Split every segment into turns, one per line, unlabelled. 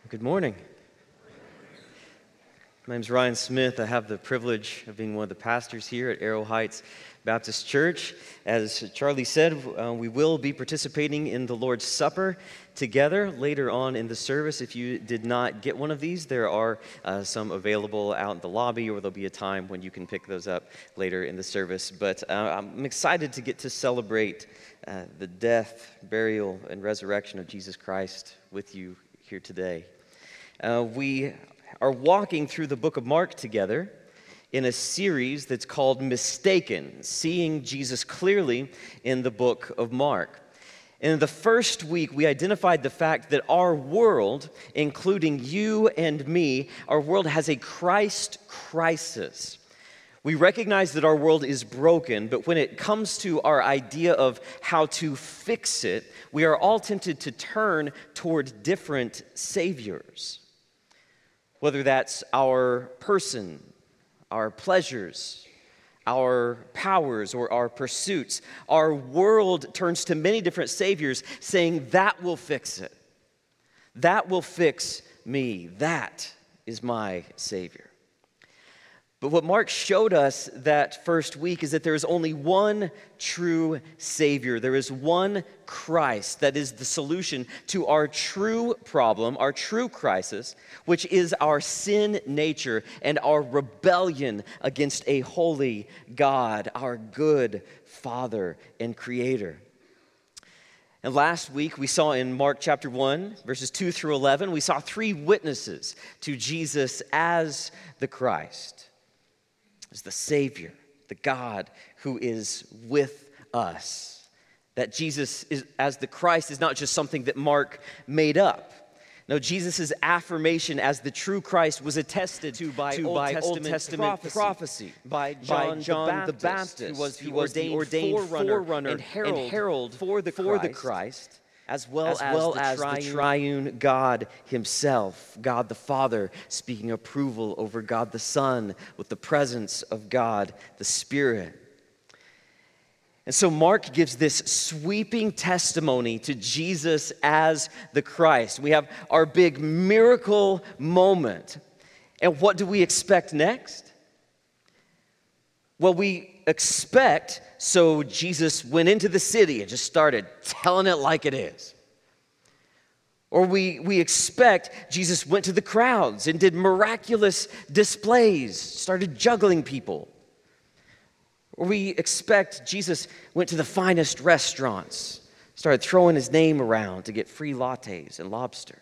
Good morning. My name is Ryan Smith. I have the privilege of being one of the pastors here at Arrow Heights Baptist Church. As Charlie said, we will be participating in the Lord's Supper together later on in the service. If you did not get one of these, there are some available out in the lobby, or there'll be a time when you can pick those up later in the service. But I'm excited to get to celebrate the death, burial, and resurrection of Jesus Christ with you here today. We are walking through the book of Mark together in a series that's called Mistaken, Seeing Jesus Clearly in the book of Mark. In the first week, we identified the fact that our world, including you and me, our world has a Christ crisis. We recognize that our world is broken, but when it comes to our idea of how to fix it, we are all tempted to turn toward different saviors. Whether that's our person, our pleasures, our powers, or our pursuits, our world turns to many different saviors saying, that will fix it. That will fix me. That is my Savior. But what Mark showed us that first week is that there is only one true Savior. There is one Christ that is the solution to our true problem, our true crisis, which is our sin nature and our rebellion against a holy God, our good Father and Creator. And last week, we saw in Mark chapter 1, verses 2 through 11, we saw three witnesses to Jesus as the Christ. As the Savior, the God who is with us. That Jesus is, as the Christ is not just something that Mark made up. No, Jesus' affirmation as the true Christ was attested to by Old Testament prophecy. By John the Baptist, who was the ordained forerunner and herald for the Christ. As well as the triune God himself, God the Father speaking approval over God the Son with the presence of God the Spirit. And so Mark gives this sweeping testimony to Jesus as the Christ. We have our big miracle moment. And what do we expect next? Well, we expect, so Jesus went into the city and just started telling it like it is. Or we expect Jesus went to the crowds and did miraculous displays, started juggling people. Or we expect Jesus went to the finest restaurants, started throwing his name around to get free lattes and lobster.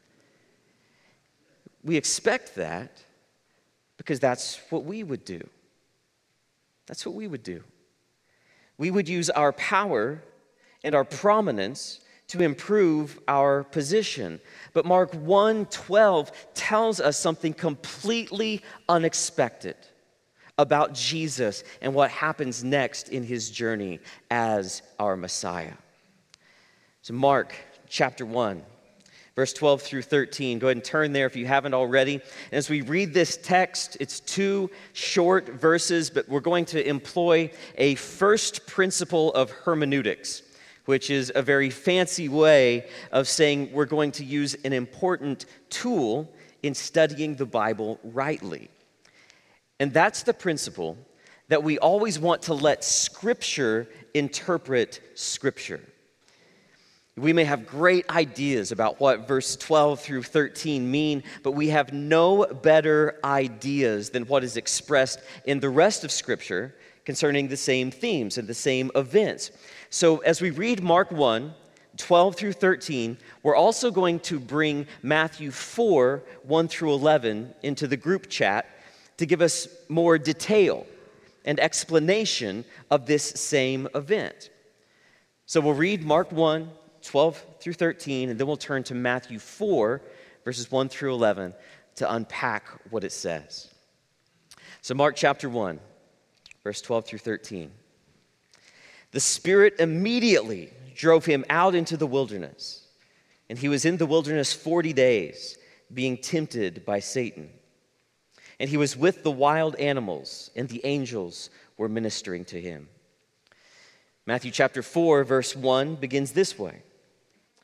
We expect that because that's what we would do. That's what we would do. We would use our power and our prominence to improve our position. But Mark 1:12 tells us something completely unexpected about Jesus and what happens next in his journey as our Messiah. So Mark chapter 1. Verse 12 through 13. Go ahead and turn there if you haven't already. And as we read this text, it's two short verses, but we're going to employ a first principle of hermeneutics, which is a very fancy way of saying we're going to use an important tool in studying the Bible rightly. And that's the principle that we always want to let Scripture interpret Scripture. We may have great ideas about what verse 12 through 13 mean, but we have no better ideas than what is expressed in the rest of Scripture concerning the same themes and the same events. So as we read Mark 1, 12 through 13, we're also going to bring Matthew 4, 1 through 11 into the group chat to give us more detail and explanation of this same event. So we'll read Mark 1, 12 through 13, and then we'll turn to Matthew 4, verses 1 through 11, to unpack what it says. So Mark chapter 1, verse 12 through 13. The Spirit immediately drove him out into the wilderness, and he was in the wilderness 40 days, being tempted by Satan. And he was with the wild animals, and the angels were ministering to him. Matthew chapter 4, verse 1 begins this way.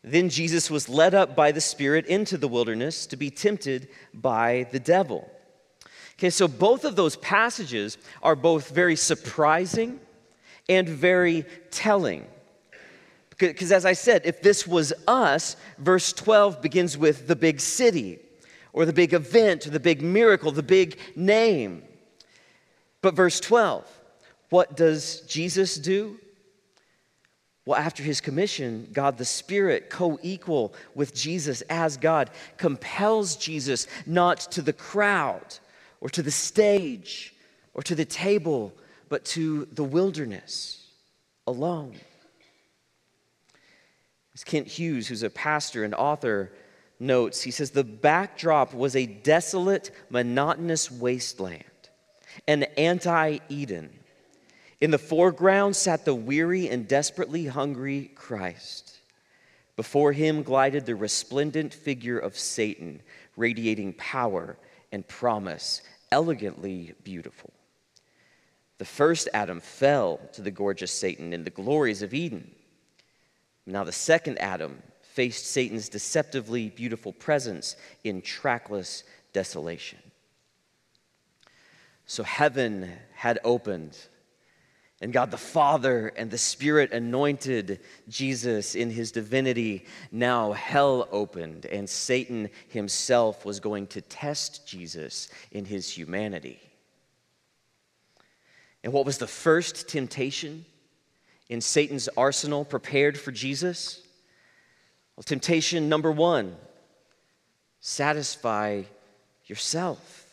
Then Jesus was led up by the Spirit into the wilderness to be tempted by the devil. Okay, so both of those passages are both very surprising and very telling. Because as I said, if this was us, verse 12 begins with the big city, or the big event, or the big miracle, the big name. But verse 12, what does Jesus do? Well, after his commission, God the Spirit, co-equal with Jesus as God, compels Jesus not to the crowd, or to the stage, or to the table, but to the wilderness, alone. As Kent Hughes, who's a pastor and author, notes, he says, the backdrop was a desolate, monotonous wasteland, an anti-Eden. In the foreground sat the weary and desperately hungry Christ. Before him glided the resplendent figure of Satan, radiating power and promise, elegantly beautiful. The first Adam fell to the gorgeous Satan in the glories of Eden. Now the second Adam faced Satan's deceptively beautiful presence in trackless desolation. So heaven had opened, and God the Father and the Spirit anointed Jesus in his divinity. Now hell opened, and Satan himself was going to test Jesus in his humanity. And what was the first temptation in Satan's arsenal prepared for Jesus? Well, temptation number one, satisfy yourself.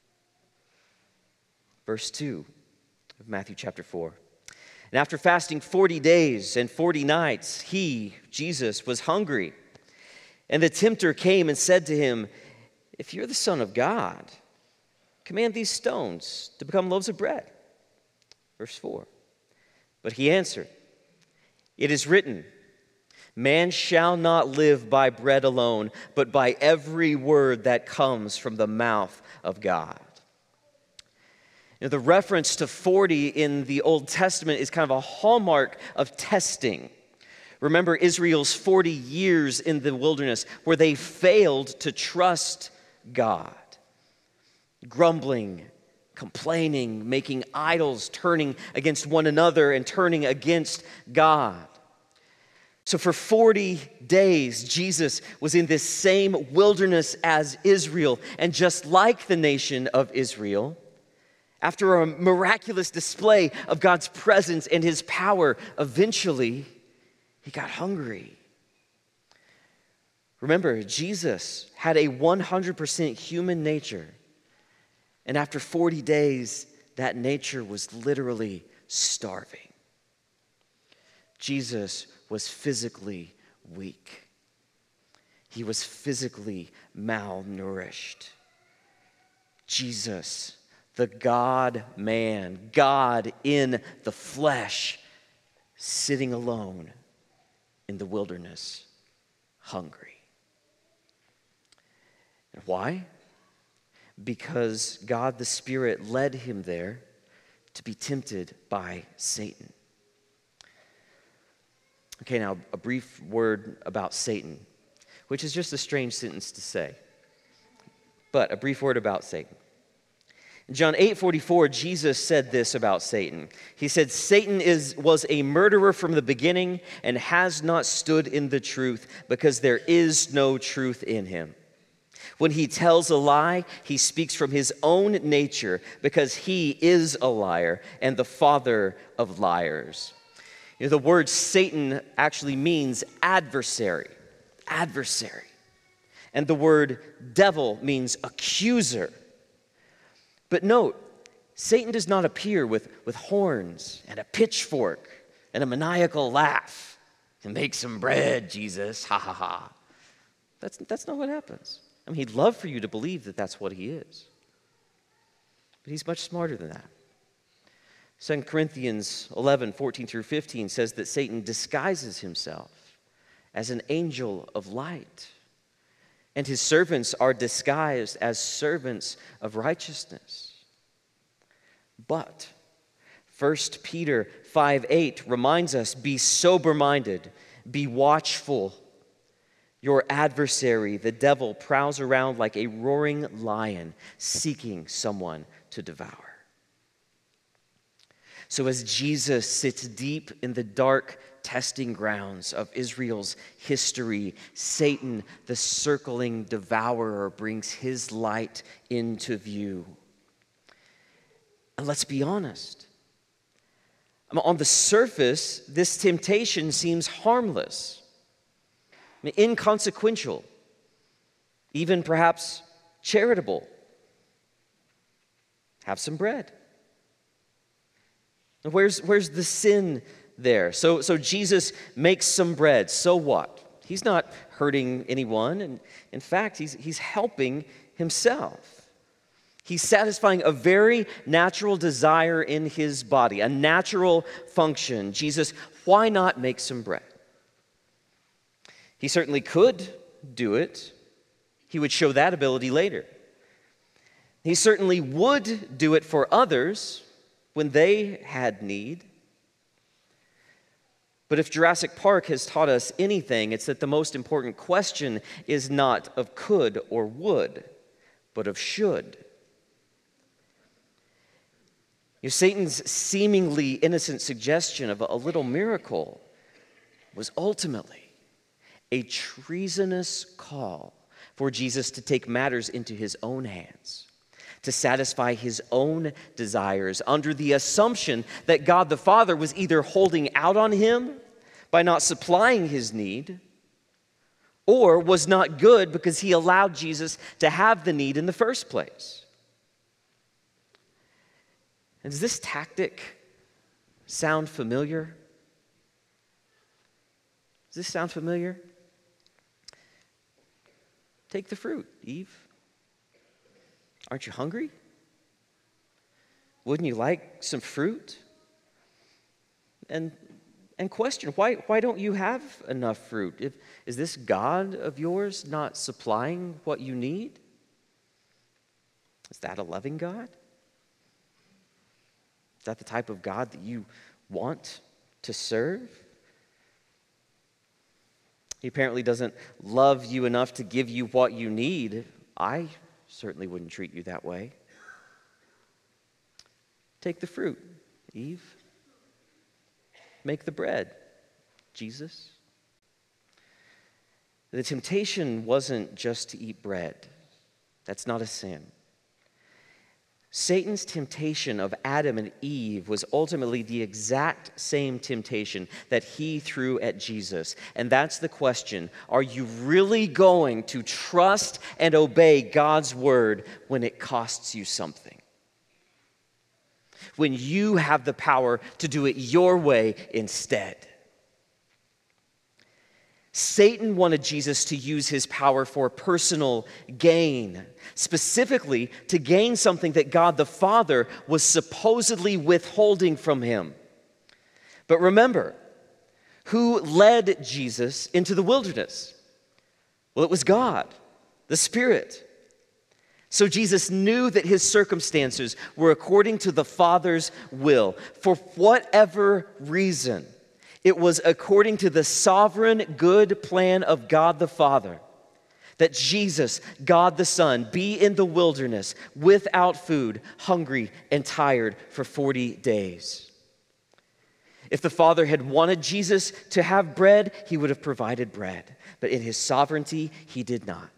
Verse 2 of Matthew chapter 4. And after fasting 40 days and 40 nights, he, Jesus, was hungry. And the tempter came and said to him, if you're the Son of God, command these stones to become loaves of bread. Verse 4. But he answered, it is written, man shall not live by bread alone, but by every word that comes from the mouth of God. You know, the reference to 40 in the Old Testament is kind of a hallmark of testing. Remember Israel's 40 years in the wilderness where they failed to trust God. Grumbling, complaining, making idols, turning against one another and turning against God. So for 40 days, Jesus was in this same wilderness as Israel. And just like the nation of Israel, after a miraculous display of God's presence and his power, eventually he got hungry. Remember, Jesus had a 100% human nature. And after 40 days, that nature was literally starving. Jesus was physically weak. He was physically malnourished. Jesus, the God-man, God in the flesh, sitting alone in the wilderness, hungry. And why? Because God the Spirit led him there to be tempted by Satan. Okay, now a brief word about Satan, which is just a strange sentence to say. But a brief word about Satan. In John 8:44, Jesus said this about Satan. He said, Satan was a murderer from the beginning and has not stood in the truth because there is no truth in him. When he tells a lie, he speaks from his own nature because he is a liar and the father of liars. You know, the word Satan actually means adversary. And the word devil means accuser. But note, Satan does not appear with horns and a pitchfork and a maniacal laugh. And make some bread, Jesus, ha ha ha. That's not what happens. I mean, he'd love for you to believe that that's what he is. But he's much smarter than that. 2 Corinthians 11:14-15 says that Satan disguises himself as an angel of light, and his servants are disguised as servants of righteousness. But 1 Peter 5:8 reminds us, be sober-minded, be watchful, Your adversary, the devil, prowls around like a roaring lion, seeking someone to devour. So as Jesus sits deep in the dark testing grounds of Israel's history, Satan, the circling devourer, brings his light into view. And let's be honest. On the surface, this temptation seems harmless, inconsequential, even perhaps charitable. Have some bread. Where's the sin there? So Jesus makes some bread. So what? He's not hurting anyone. And in fact, he's helping himself. He's satisfying a very natural desire in his body, a natural function. Jesus, why not make some bread? He certainly could do it. He would show that ability later. He certainly would do it for others when they had need. But if Jurassic Park has taught us anything, it's that the most important question is not of could or would, but of should. Satan's seemingly innocent suggestion of a little miracle was ultimately a treasonous call for Jesus to take matters into his own hands, to satisfy his own desires under the assumption that God the Father was either holding out on him by not supplying his need, or was not good because he allowed Jesus to have the need in the first place. And does this tactic sound familiar? Does this sound familiar? Take the fruit, Eve. Aren't you hungry? Wouldn't you like some fruit? And question, why don't you have enough fruit? Is this God of yours not supplying what you need? Is that a loving God? Is that the type of God that you want to serve? He apparently doesn't love you enough to give you what you need. I certainly wouldn't treat you that way. Take the fruit, Eve. Make the bread, Jesus. The temptation wasn't just to eat bread. That's not a sin. Satan's temptation of Adam and Eve was ultimately the exact same temptation that he threw at Jesus. And that's the question: are you really going to trust and obey God's word when it costs you something? When you have the power to do it your way instead? Satan wanted Jesus to use his power for personal gain, specifically to gain something that God the Father was supposedly withholding from him. But remember, who led Jesus into the wilderness? Well, it was God, the Spirit. So Jesus knew that his circumstances were according to the Father's will. For whatever reason, it was according to the sovereign good plan of God the Father that Jesus, God the Son, be in the wilderness without food, hungry and tired for 40 days. If the Father had wanted Jesus to have bread, he would have provided bread. But in his sovereignty, he did not.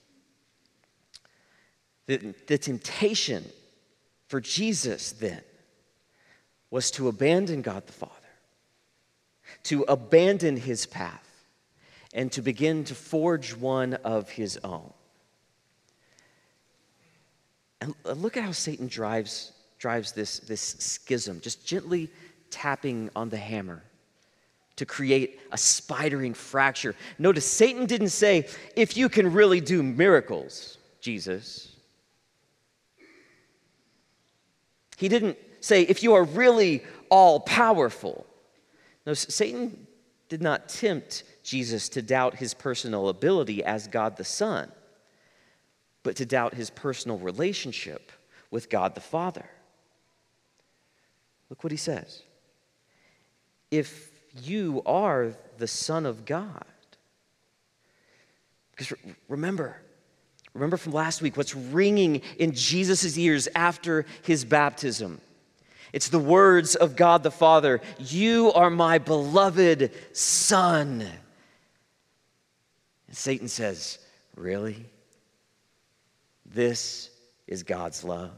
The temptation for Jesus then was to abandon God the Father, to abandon his path, and to begin to forge one of his own. And look at how Satan drives this schism, just gently tapping on the hammer to create a spidering fracture. Notice, Satan didn't say, if you can really do miracles, Jesus. He didn't say, if you are really all-powerful. No, Satan did not tempt Jesus to doubt his personal ability as God the Son, but to doubt his personal relationship with God the Father. Look what he says. If you are the Son of God, Because remember from last week, what's ringing in Jesus' ears after his baptism? It's the words of God the Father, "You are my beloved Son." And Satan says, "Really? This is God's love?"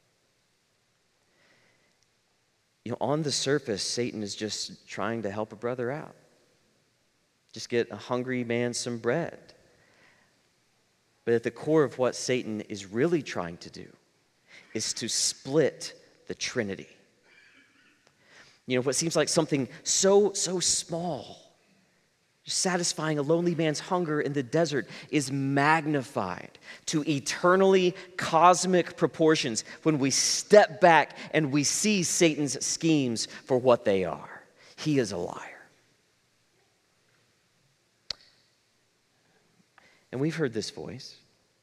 On the surface, Satan is just trying to help a brother out. Just get a hungry man some bread. But at the core of what Satan is really trying to do is to split the Trinity. What seems like something so small, just satisfying a lonely man's hunger in the desert, is magnified to eternally cosmic proportions when we step back and we see Satan's schemes for what they are. He is a liar. And we've heard this voice.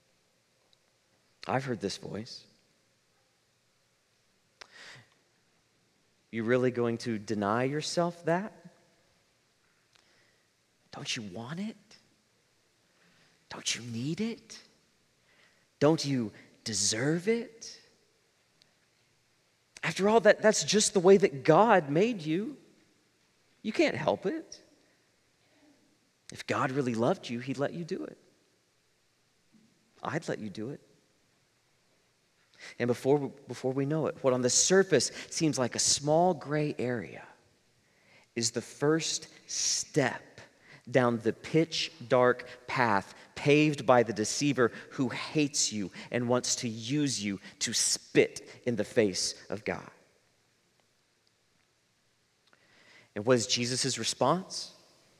I've heard this voice. You really going to deny yourself that? Don't you want it? Don't you need it? Don't you deserve it? After all, that's just the way that God made you. You can't help it. If God really loved you, he'd let you do it. I'd let you do it. And before we know it, what on the surface seems like a small gray area is the first step down the pitch dark path paved by the deceiver who hates you and wants to use you to spit in the face of God. And what is Jesus' response?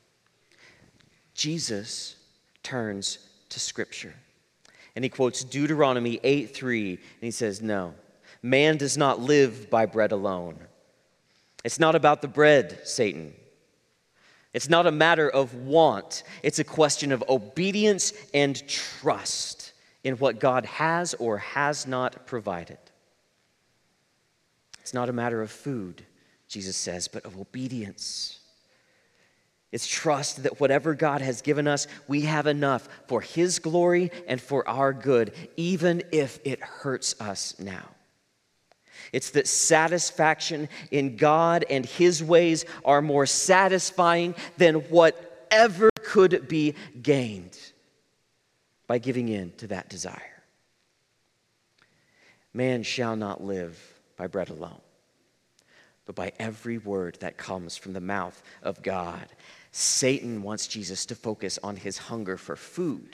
Jesus turns to Scripture. And he quotes Deuteronomy 8:3, and he says, "No, man does not live by bread alone." It's not about the bread, Satan. It's not a matter of want. It's a question of obedience and trust in what God has or has not provided. It's not a matter of food, Jesus says, but of obedience. It's trust that whatever God has given us, we have enough for his glory and for our good, even if it hurts us now. It's that satisfaction in God and his ways are more satisfying than whatever could be gained by giving in to that desire. Man shall not live by bread alone, but by every word that comes from the mouth of God. Satan wants Jesus to focus on his hunger for food.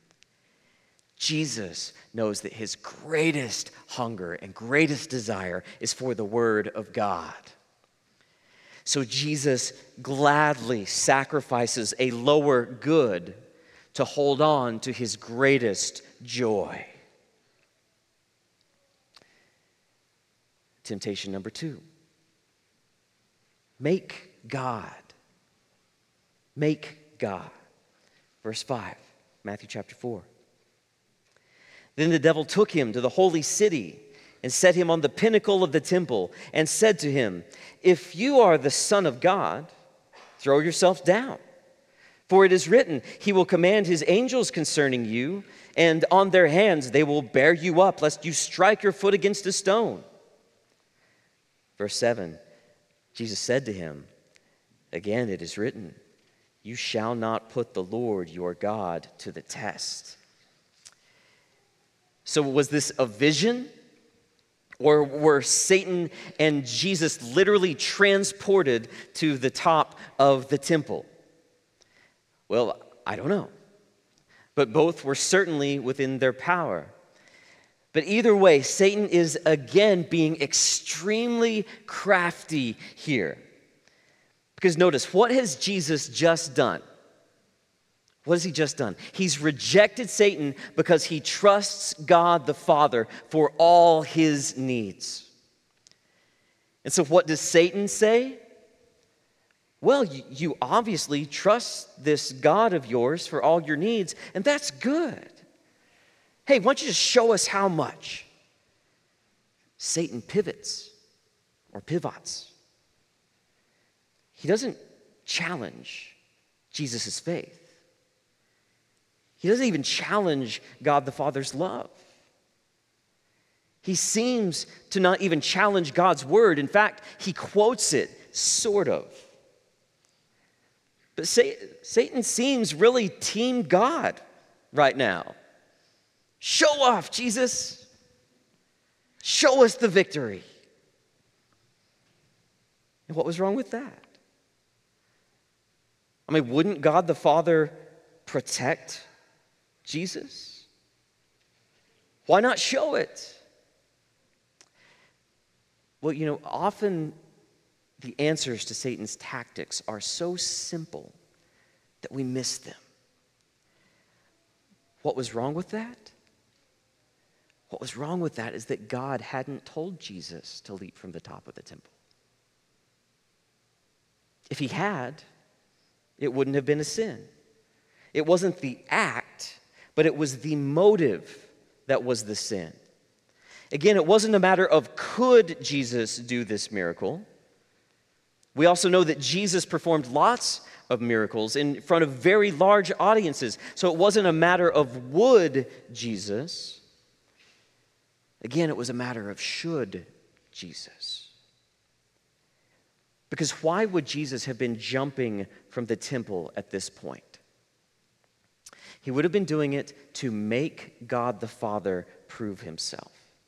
Jesus knows that his greatest hunger and greatest desire is for the Word of God. So Jesus gladly sacrifices a lower good to hold on to his greatest joy. Temptation number 2. Make God. Make God. Verse 5, Matthew chapter 4. Then the devil took him to the holy city and set him on the pinnacle of the temple and said to him, "If you are the Son of God, throw yourself down. For it is written, he will command his angels concerning you, and on their hands they will bear you up, lest you strike your foot against a stone." Verse 7, Jesus said to him, "Again it is written, you shall not put the Lord your God to the test." So was this a vision? Or were Satan and Jesus literally transported to the top of the temple? Well, I don't know. But both were certainly within their power. But either way, Satan is again being extremely crafty here. Because notice, what has Jesus just done? What has he just done? He's rejected Satan because he trusts God the Father for all his needs. And so what does Satan say? Well, you obviously trust this God of yours for all your needs, and that's good. Hey, why don't you just show us how much? Satan pivots or pivots. He doesn't challenge Jesus' faith. He doesn't even challenge God the Father's love. He seems to not even challenge God's word. In fact, he quotes it, sort of. But Satan seems really team God right now. Show off, Jesus. Show us the victory. And what was wrong with that? I mean, wouldn't God the Father protect Jesus? Why not show it? Well, often the answers to Satan's tactics are so simple that we miss them. What was wrong with that? What was wrong with that is that God hadn't told Jesus to leap from the top of the temple. If he had, it wouldn't have been a sin. It wasn't the act, but it was the motive that was the sin. Again, it wasn't a matter of could Jesus do this miracle. We also know that Jesus performed lots of miracles in front of very large audiences. So it wasn't a matter of would Jesus. Again, it was a matter of should Jesus. Because why would Jesus have been jumping from the temple at this point? He would have been doing it to make God the Father prove himself.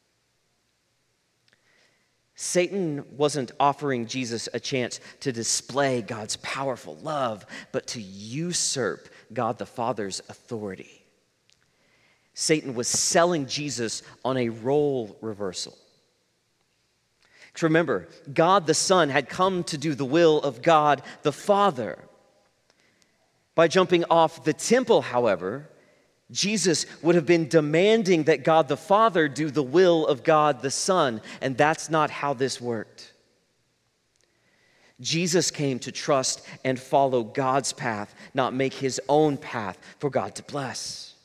Satan wasn't offering Jesus a chance to display God's powerful love, but to usurp God the Father's authority. Satan was selling Jesus on a role reversal. Because remember, God the Son had come to do the will of God the Father. By jumping off the temple, however, Jesus would have been demanding that God the Father do the will of God the Son, and that's not how this worked. Jesus came to trust and follow God's path, not make his own path for God to bless.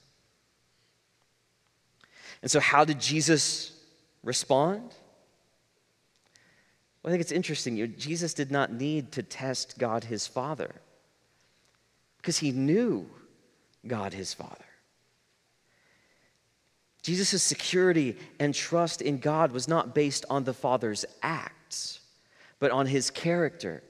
And so how did Jesus respond? Well, I think it's interesting. Jesus did not need to test God his Father because he knew God his Father. Jesus' security and trust in God was not based on the Father's acts, but on his character.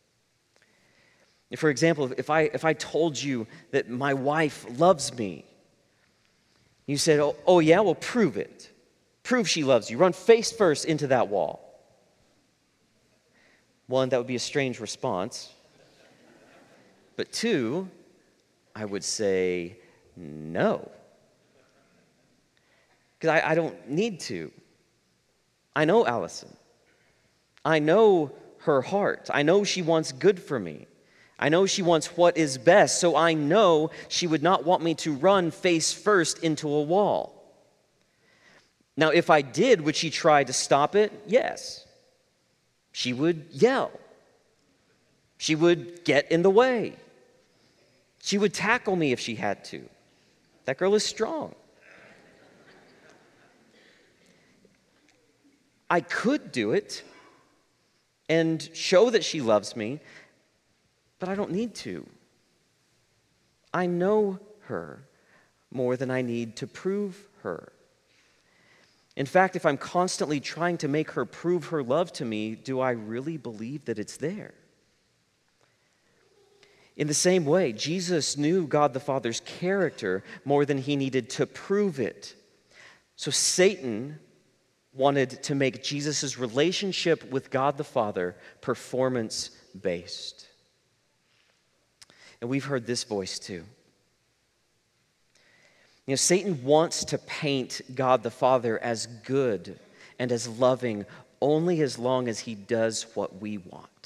For example, if I told you that my wife loves me, you said, oh yeah, well, prove it. Prove she loves you. Run face first into that wall. One, that would be a strange response. But two, I would say no. Because I don't need to. I know Allison. I know her heart. I know she wants good for me. I know she wants what is best, so I know she would not want me to run face first into a wall. Now, if I did, would she try to stop it? Yes. She would yell. She would get in the way. She would tackle me if she had to. That girl is strong. I could do it and show that she loves me, but I don't need to. I know her more than I need to prove her. In fact, if I'm constantly trying to make her prove her love to me, do I really believe that it's there? In the same way, Jesus knew God the Father's character more than he needed to prove it. So Satan wanted to make Jesus' relationship with God the Father performance-based. And we've heard this voice too. Satan wants to paint God the Father as good and as loving only as long as he does what we want.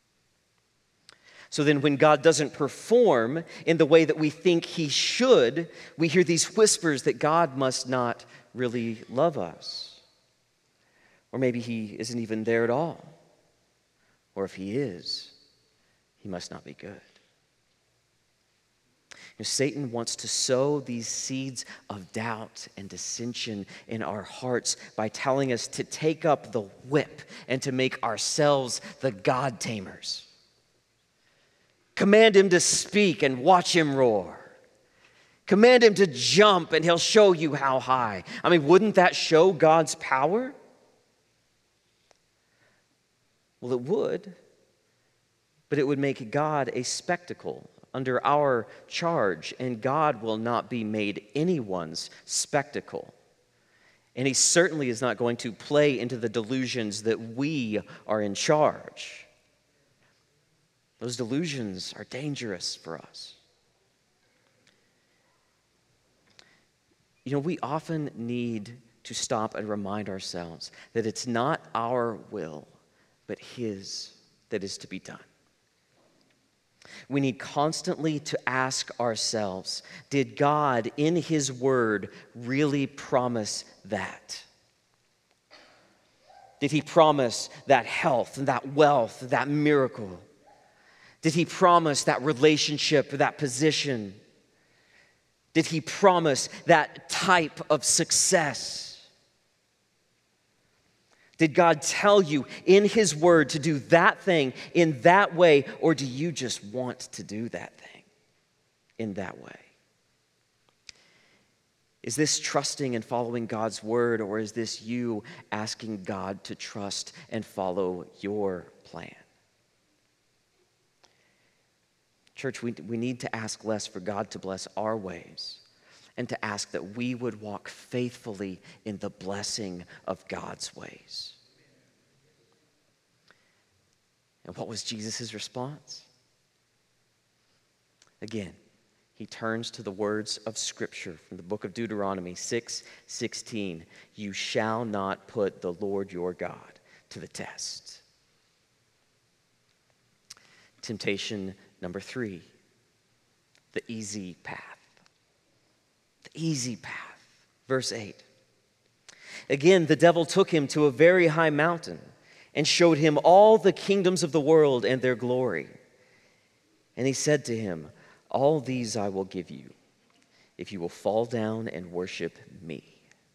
So then when God doesn't perform in the way that we think he should, we hear these whispers that God must not really love us. Or maybe he isn't even there at all. Or if he is, he must not be good. Satan wants to sow these seeds of doubt and dissension in our hearts by telling us to take up the whip and to make ourselves the God tamers. Command him to speak and watch him roar. Command him to jump and he'll show you how high. I mean, wouldn't that show God's power? Well, it would, but it would make God a spectacle under our charge, and God will not be made anyone's spectacle. And he certainly is not going to play into the delusions that we are in charge. Those delusions are dangerous for us. You know, we often need to stop and remind ourselves that it's not our will, but his that is to be done. We need constantly to ask ourselves, did God in his word really promise that? Did he promise that health and that wealth, that miracle? Did he promise that relationship, that position? Did he promise that type of success? Did God tell you in his word to do that thing in that way, or do you just want to do that thing in that way? Is this trusting and following God's word, or is this you asking God to trust and follow your plan? Church, we need to ask less for God to bless our ways and to ask that we would walk faithfully in the blessing of God's ways. And what was Jesus' response? Again, he turns to the words of Scripture from the book of Deuteronomy 6:16. You shall not put the Lord your God to the test. Temptation number 3, the easy path. The easy path. Verse 8. Again, the devil took him to a very high mountain and showed him all the kingdoms of the world and their glory. And he said to him, all these I will give you if you will fall down and worship me.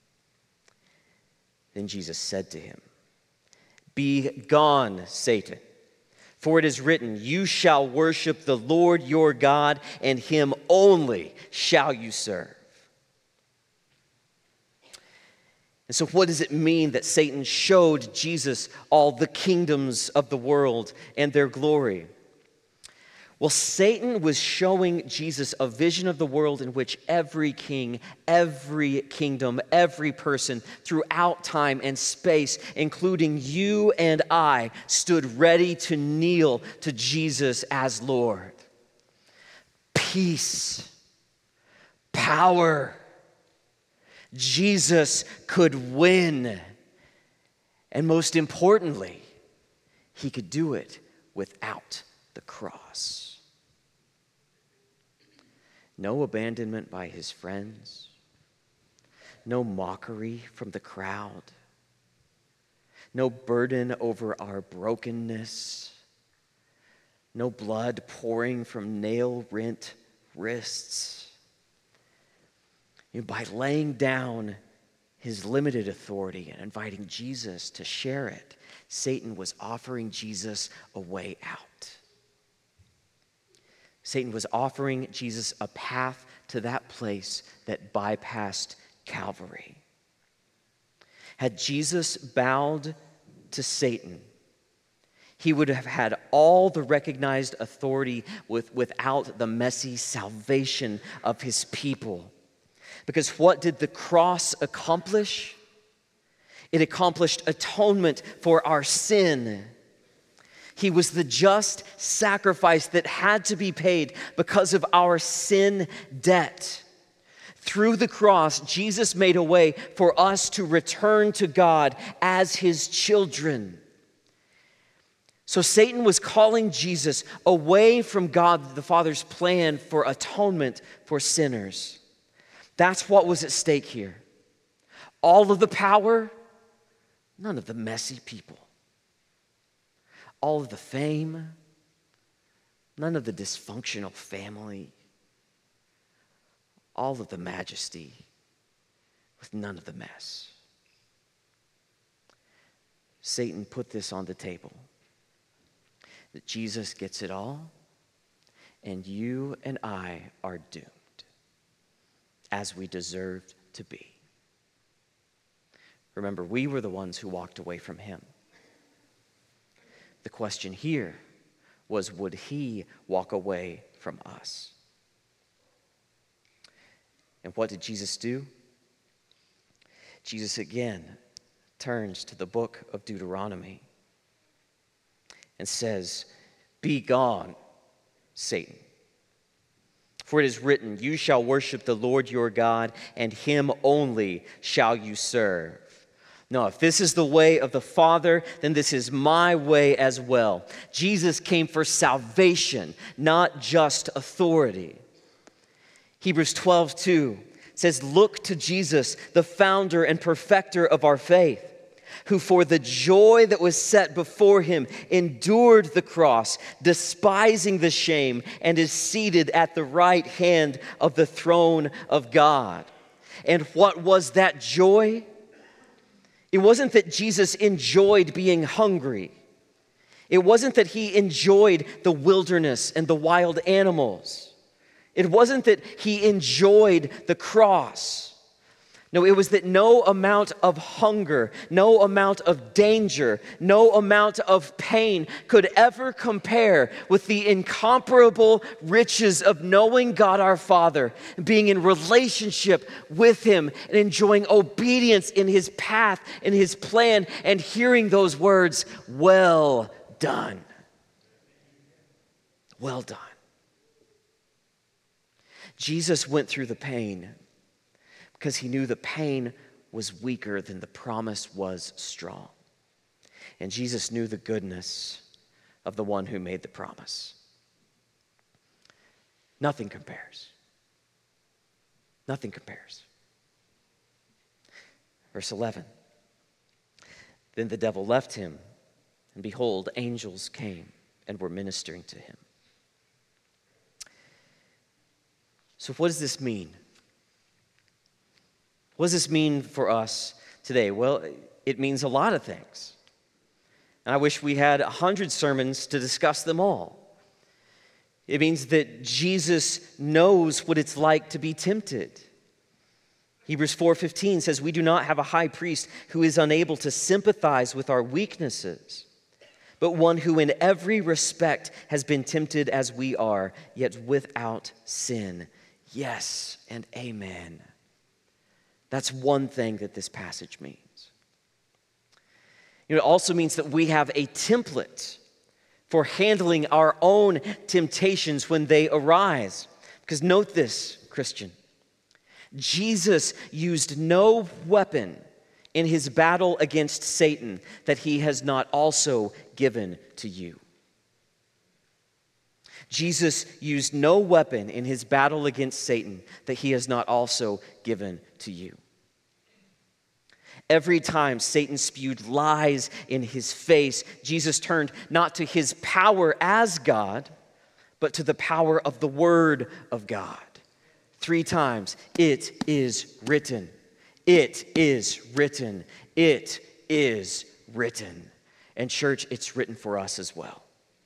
Then Jesus said to him, be gone, Satan. For it is written, you shall worship the Lord your God, and him only shall you serve. And so what does it mean that Satan showed Jesus all the kingdoms of the world and their glory? Well, Satan was showing Jesus a vision of the world in which every king, every kingdom, every person throughout time and space, including you and I, stood ready to kneel to Jesus as Lord. Peace, power. Jesus could win. And most importantly, he could do it without the cross. No abandonment by his friends. No mockery from the crowd. No burden over our brokenness. No blood pouring from nail-rent wrists. By laying down his limited authority and inviting Jesus to share it, Satan was offering Jesus a way out. Satan was offering Jesus a path to that place that bypassed Calvary. Had Jesus bowed to Satan, he would have had all the recognized authority without the messy salvation of his people. Because what did the cross accomplish? It accomplished atonement for our sin. He was the just sacrifice that had to be paid because of our sin debt. Through the cross, Jesus made a way for us to return to God as his children. So Satan was calling Jesus away from God the Father's plan for atonement for sinners. That's what was at stake here. All of the power, none of the messy people. All of the fame, none of the dysfunctional family. All of the majesty, with none of the mess. Satan put this on the table. That Jesus gets it all, and you and I are doomed. as we deserved to be. Remember, we were the ones who walked away from him. The question here was, would he walk away from us? And what did Jesus do? Jesus again turns to the book of Deuteronomy and says, "Be gone, Satan. For it is written, you shall worship the Lord your God, and him only shall you serve." No, if this is the way of the Father, then this is my way as well. Jesus came for salvation, not just authority. Hebrews 12:2 says, "Look to Jesus, the founder and perfecter of our faith, who for the joy that was set before him endured the cross, despising the shame, and is seated at the right hand of the throne of God." And what was that joy? It wasn't that Jesus enjoyed being hungry. It wasn't that he enjoyed the wilderness and the wild animals. It wasn't that he enjoyed the cross. No, it was that no amount of hunger, no amount of danger, no amount of pain could ever compare with the incomparable riches of knowing God our Father, being in relationship with him, and enjoying obedience in his path, in his plan, and hearing those words, "Well done." Well done. Jesus went through the pain because he knew the pain was weaker than the promise was strong. And Jesus knew the goodness of the one who made the promise. Nothing compares. Nothing compares. Verse 11. Then the devil left him, and behold, angels came and were ministering to him. So what does this mean? What does this mean for us today? Well, it means a lot of things. And I wish we had 100 sermons to discuss them all. It means that Jesus knows what it's like to be tempted. Hebrews 4:15 says, "We do not have a high priest who is unable to sympathize with our weaknesses, but one who in every respect has been tempted as we are, yet without sin." Yes and amen. That's one thing that this passage means. It also means that we have a template for handling our own temptations when they arise. Because note this, Christian. Jesus used no weapon in his battle against Satan that he has not also given to you. Jesus used no weapon in his battle against Satan that he has not also given to you. Every time Satan spewed lies in his face, Jesus turned not to his power as God, but to the power of the Word of God. 3 times, "It is written, it is written, it is written." And church, it's written for us as well.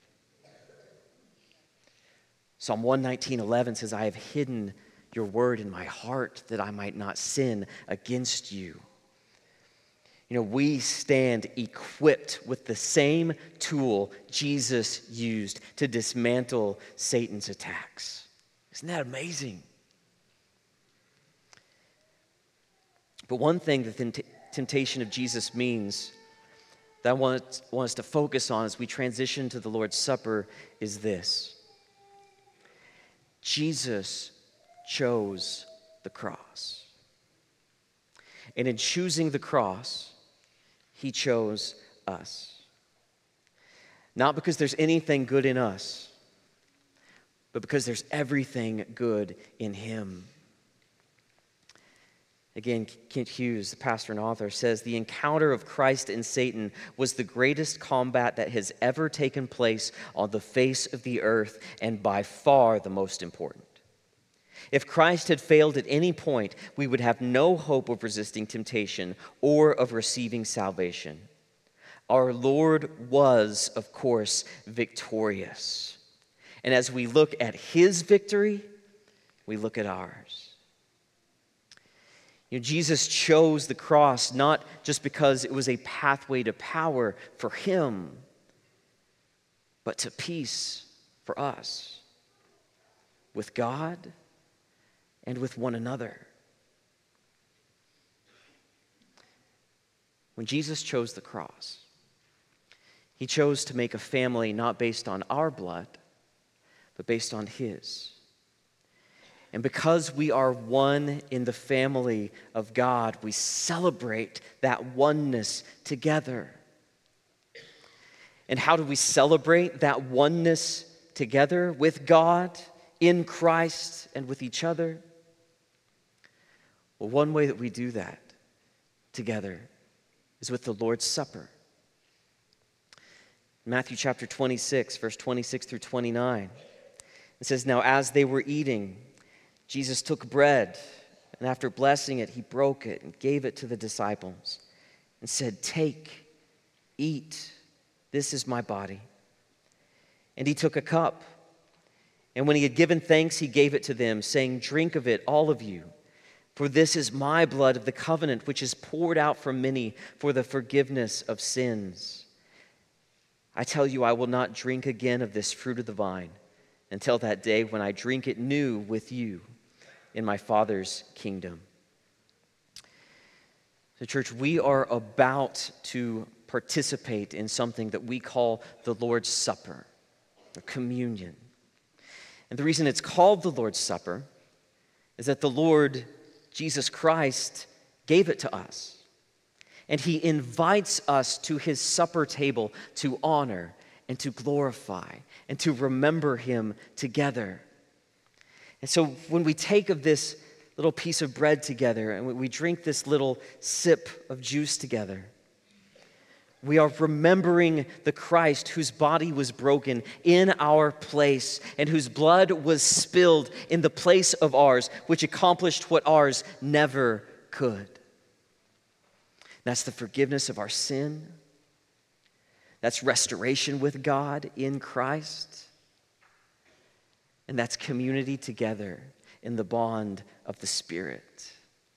Psalm 119:11 says, "I have hidden your word in my heart that I might not sin against you." You know, we stand equipped with the same tool Jesus used to dismantle Satan's attacks. Isn't that amazing? But one thing that the temptation of Jesus means that I want us to focus on as we transition to the Lord's Supper is this. Jesus chose the cross. And in choosing the cross, he chose us. Not because there's anything good in us, but because there's everything good in him. Again, Kent Hughes, the pastor and author, says, "The encounter of Christ and Satan was the greatest combat that has ever taken place on the face of the earth, and by far the most important. If Christ had failed at any point, we would have no hope of resisting temptation or of receiving salvation. Our Lord was, of course, victorious. And as we look at his victory, we look at ours. Jesus chose the cross not just because it was a pathway to power for him, but to peace for us, with God and with one another. When Jesus chose the cross, he chose to make a family not based on our blood, but based on his. And because we are one in the family of God, we celebrate that oneness together. And how do we celebrate that oneness together with God, in Christ, and with each other? Well, one way that we do that together is with the Lord's Supper. Matthew chapter 26, verse 26 through 29. It says, "Now as they were eating, Jesus took bread, and after blessing it, he broke it and gave it to the disciples and said, 'Take, eat, this is my body.' And he took a cup, and when he had given thanks, he gave it to them, saying, 'Drink of it, all of you, for this is my blood of the covenant, which is poured out for many for the forgiveness of sins. I tell you, I will not drink again of this fruit of the vine until that day when I drink it new with you in my Father's kingdom.'" So, church, we are about to participate in something that we call the Lord's Supper, or communion. And the reason it's called the Lord's Supper is that the Lord Jesus Christ gave it to us. And he invites us to his supper table to honor and to glorify and to remember him together. And so when we take of this little piece of bread together and we drink this little sip of juice together, we are remembering the Christ whose body was broken in our place and whose blood was spilled in the place of ours, which accomplished what ours never could. That's the forgiveness of our sin. That's restoration with God in Christ. And that's community together in the bond of the Spirit.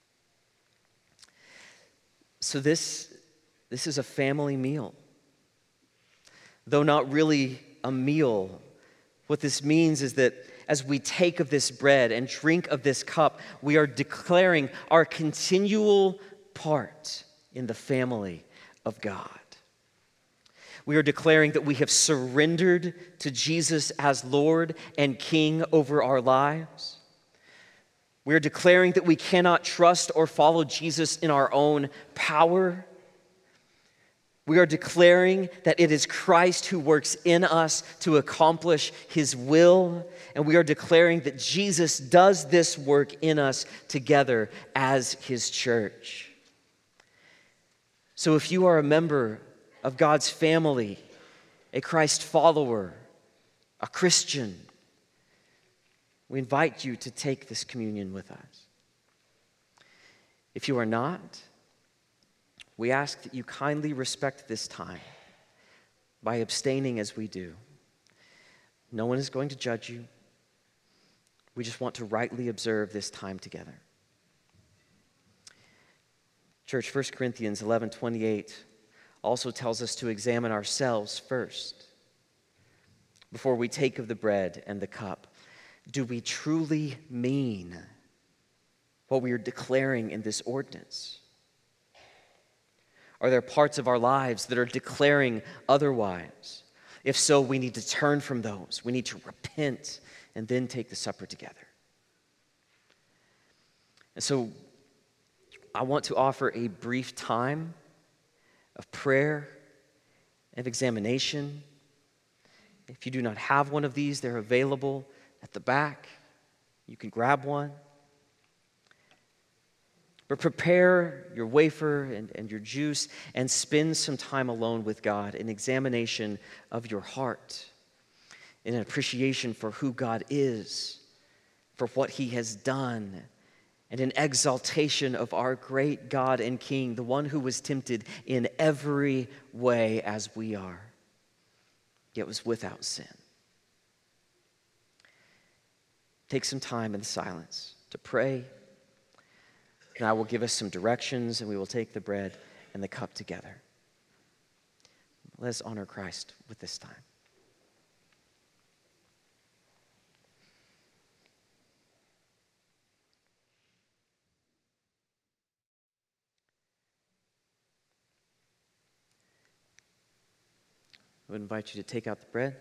So this is a family meal. Though not really a meal, what this means is that as we take of this bread and drink of this cup, we are declaring our continual part in the family of God. We are declaring that we have surrendered to Jesus as Lord and King over our lives. We are declaring that we cannot trust or follow Jesus in our own power. We are declaring that it is Christ who works in us to accomplish his will. And we are declaring that Jesus does this work in us together as his church. So if you are a member of God's family, a Christ follower, a Christian, we invite you to take this communion with us. If you are not, we ask that you kindly respect this time by abstaining as we do. No one is going to judge you. We just want to rightly observe this time together. Church, 1 Corinthians 11:28 also tells us to examine ourselves first before we take of the bread and the cup. Do we truly mean what we are declaring in this ordinance? Are there parts of our lives that are declaring otherwise? If so, we need to turn from those. We need to repent and then take the supper together. And so I want to offer a brief time of prayer and examination. If you do not have one of these, they're available at the back. You can grab one. But prepare your wafer and your juice and spend some time alone with God in examination of your heart, in an appreciation for who God is, for what he has done, and an exaltation of our great God and King, the one who was tempted in every way as we are, yet was without sin. Take some time in silence to pray, And I will give us some directions, and we will take the bread and the cup together. Let us honor Christ with this time. I would invite you to take out the bread.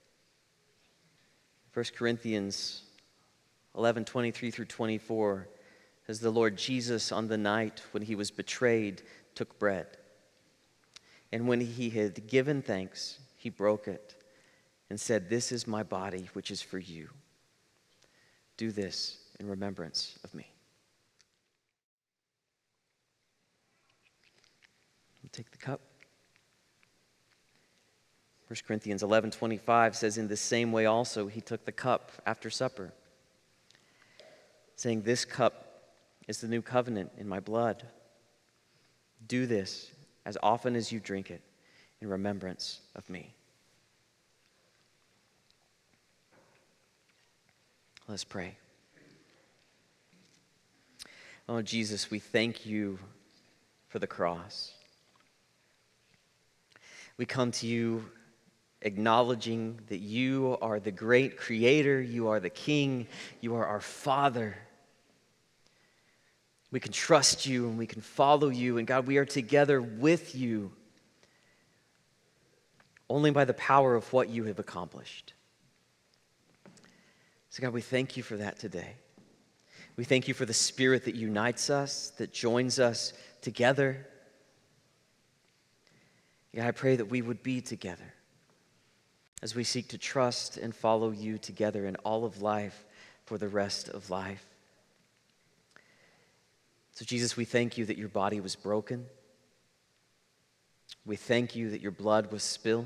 1 Corinthians 11:23 through 24 says, the Lord Jesus, on the night when he was betrayed, took bread. And when he had given thanks, he broke it and said, this is my body, which is for you. Do this in remembrance of me. We'll take the cup. 1 Corinthians 11:25 says, in the same way also he took the cup after supper, saying, this cup is the new covenant in my blood. Do this as often as you drink it in remembrance of me. Let's pray. Oh, Jesus, we thank you for the cross. We come to you acknowledging that you are the great creator, you are the king, you are our Father. We can trust you and we can follow you, and God, we are together with you only by the power of what you have accomplished. So God, we thank you for that today. We thank you for the Spirit that unites us, that joins us together. God, I pray that we would be together as we seek to trust and follow you together in all of life for the rest of life. So Jesus, we thank you that your body was broken. We thank you that your blood was spilled.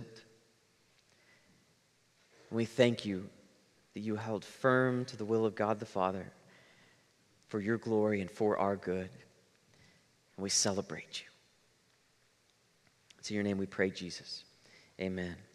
And we thank you that you held firm to the will of God the Father for your glory and for our good. And we celebrate you. It's in your name we pray, Jesus. Amen.